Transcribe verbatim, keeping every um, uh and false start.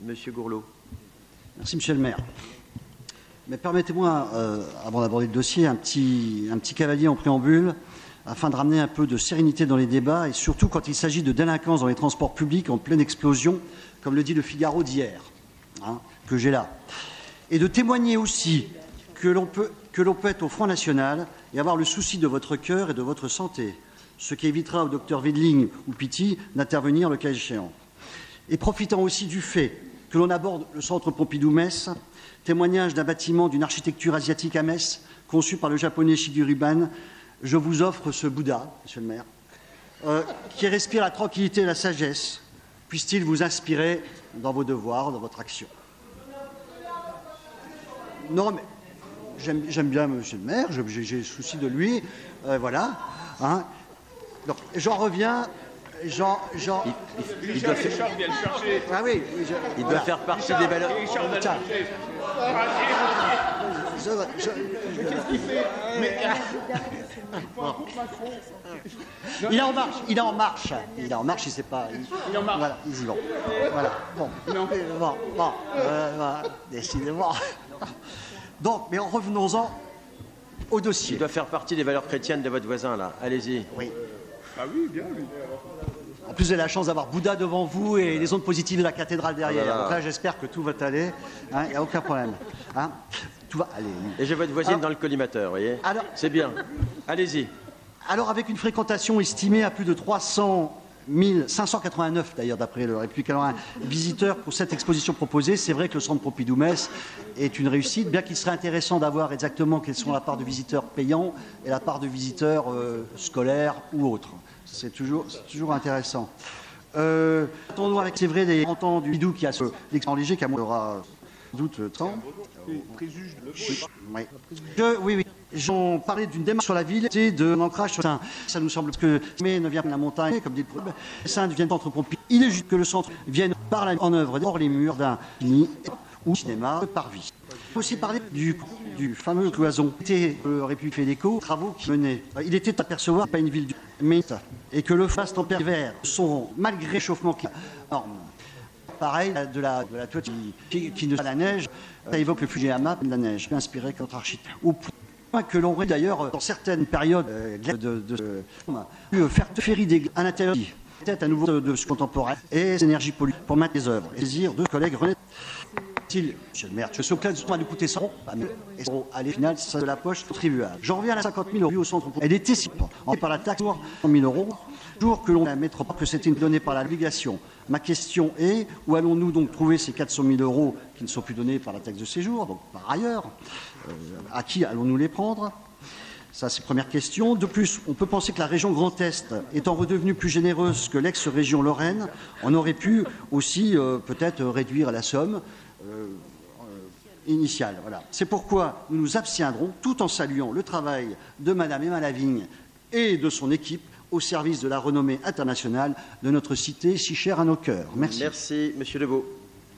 Monsieur Gourlot. Merci, Monsieur le maire. Mais permettez-moi, euh, avant d'aborder le dossier, un petit, un petit cavalier en préambule, afin de ramener un peu de sérénité dans les débats, et surtout quand il s'agit de délinquance dans les transports publics en pleine explosion, comme le dit le Figaro d'hier, hein, que j'ai là. Et de témoigner aussi que l'on peut, que l'on peut être au Front National et avoir le souci de votre cœur et de votre santé, ce qui évitera au docteur Wedling ou Pitti d'intervenir le cas échéant. Et profitant aussi du fait que l'on aborde le centre Pompidou-Metz, témoignage d'un bâtiment d'une architecture asiatique à Metz, conçu par le japonais Shigeru Ban, je vous offre ce Bouddha, monsieur le maire, euh, qui respire la tranquillité et la sagesse. Puisse-t-il vous inspirer dans vos devoirs, dans votre action. Non, mais j'aime, j'aime bien monsieur le maire, j'ai, j'ai le souci de lui, euh, voilà. Hein. Donc, j'en reviens. Jean, Jean, il, il, il doit faire, ah oui, je, il voilà. doit faire partie Richard, des valeurs. Richard, je, je, mais qu'est-ce qu'il fait mais... bon. Il est en marche, il est en marche, il est en marche, il sait pas. Il, il est en marche. Voilà, ils y vont. Voilà, bon, non. bon, bon, euh, voilà, décidément. Donc, mais en revenons-en au dossier. Il doit faire partie des valeurs chrétiennes de votre voisin, là. Allez-y. Oui. Ah oui, bien, oui. En plus, vous avez la chance d'avoir Bouddha devant vous et les ondes positives de la cathédrale derrière. Ah là là. Donc là, j'espère que tout va aller. Il hein, n'y a aucun problème. Hein, tout va aller. Et j'ai votre voisine alors, dans le collimateur, vous voyez. Alors, c'est bien. Allez-y. Alors, avec une fréquentation estimée à plus de trois cent mille, cinq cent quatre-vingt-neuf d'ailleurs, d'après le République Lorraine, visiteurs pour cette exposition proposée, c'est vrai que le centre Pompidou-Metz est une réussite, bien qu'il serait intéressant d'avoir exactement quelles sont la part de visiteurs payants et la part de visiteurs euh, scolaires ou autres. C'est toujours, c'est toujours intéressant. Euh, attendons avec, c'est vrai, des trente ans du Bidou qui a ce l'expérience léger qui aura sans doute trente. Préjuge le oui. Je, oui, oui. J'en parlais d'une démarche sur la ville et de l'ancrage sur un. Ça nous semble que mais ne vient pas de la montagne, comme dit le problème. Ça ne vient pas entre Pompidou. Il est juste que le centre vienne par la, en œuvre hors les murs d'un lit ou cinéma par vie. Il faut aussi parler du, du fameux cloison. C'était le République Fédéco, travaux qui menaient. Il était à percevoir pas une ville du mais et que le face tempéraire sont malgré le réchauffement énorme. Pareil de la, de la toiture qui, qui ne pas la neige, ça évoque le Fujiyama de la neige, inspiré contre architecte. Au point que l'on rit d'ailleurs dans certaines périodes euh, de, de, de, de faire ferry des à l'intérieur, peut-être à nouveau de, de ce contemporain et des énergies polluées pour mettre les œuvres. Et saisir deux collègues René. Monsieur le maire, je suis au clair de coûter cent euros. Allez, final, c'est de la poche contribuable. J'en reviens à la cinquante mille euros au centre. Elle était si par la taxe cent mille euros. Toujours que l'on ne mettra pas que c'était donné par l'obligation. Ma question est, où allons-nous donc trouver ces quatre cent mille euros qui ne sont plus donnés par la taxe de séjour, donc par ailleurs euh, à qui allons-nous les prendre? Ça, c'est la première question. De plus, on peut penser que la région Grand Est, étant redevenue plus généreuse que l'ex-région Lorraine, on aurait pu aussi euh, peut-être réduire la somme euh, euh, initiale. Voilà. C'est pourquoi nous nous abstiendrons, tout en saluant le travail de Madame Emma Lavigne et de son équipe au service de la renommée internationale de notre cité si chère à nos cœurs. Merci. Merci, Monsieur Lebeau.